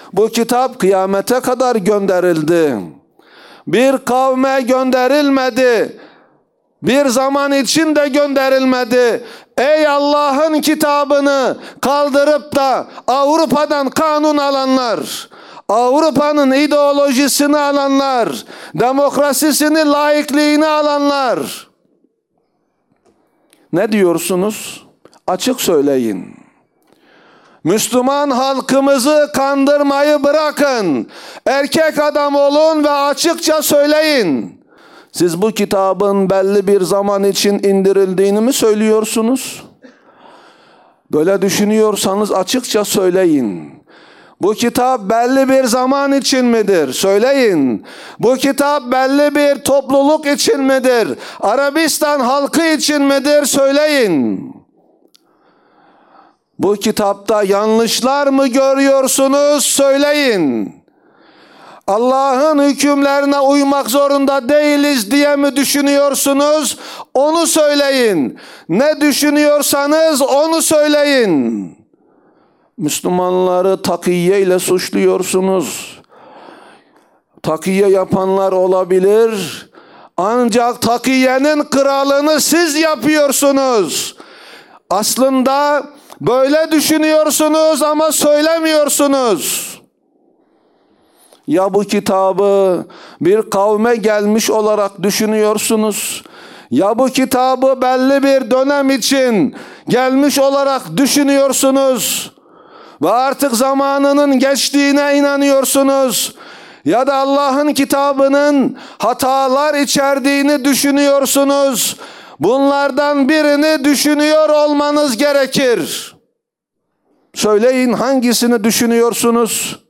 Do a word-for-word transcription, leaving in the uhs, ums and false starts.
Bu kitap kıyamete kadar gönderildi. Bir kavme gönderilmedi. Bir zaman için de gönderilmedi. Ey Allah'ın kitabını kaldırıp da Avrupa'dan kanun alanlar, Avrupa'nın ideolojisini alanlar, demokrasisini, laikliğini alanlar, ne diyorsunuz? Açık söyleyin. Müslüman halkımızı kandırmayı bırakın. Erkek adam olun ve açıkça söyleyin. Siz bu kitabın belli bir zaman için indirildiğini mi söylüyorsunuz? Böyle düşünüyorsanız açıkça söyleyin. Bu kitap belli bir zaman için midir? Söyleyin. Bu kitap belli bir topluluk için midir? Arabistan halkı için midir? Söyleyin. Bu kitapta yanlışlar mı görüyorsunuz? Söyleyin. Allah'ın hükümlerine uymak zorunda değiliz diye mi düşünüyorsunuz? Onu söyleyin. Ne düşünüyorsanız onu söyleyin. Müslümanları takiye ile suçluyorsunuz. Takiye yapanlar olabilir. Ancak takiyenin kralını siz yapıyorsunuz. Aslında böyle düşünüyorsunuz ama söylemiyorsunuz. Ya bu kitabı bir kavme gelmiş olarak düşünüyorsunuz, ya bu kitabı belli bir dönem için gelmiş olarak düşünüyorsunuz ve artık zamanının geçtiğine inanıyorsunuz, ya da Allah'ın kitabının hatalar içerdiğini düşünüyorsunuz. Bunlardan birini düşünüyor olmanız gerekir. Söyleyin, hangisini düşünüyorsunuz?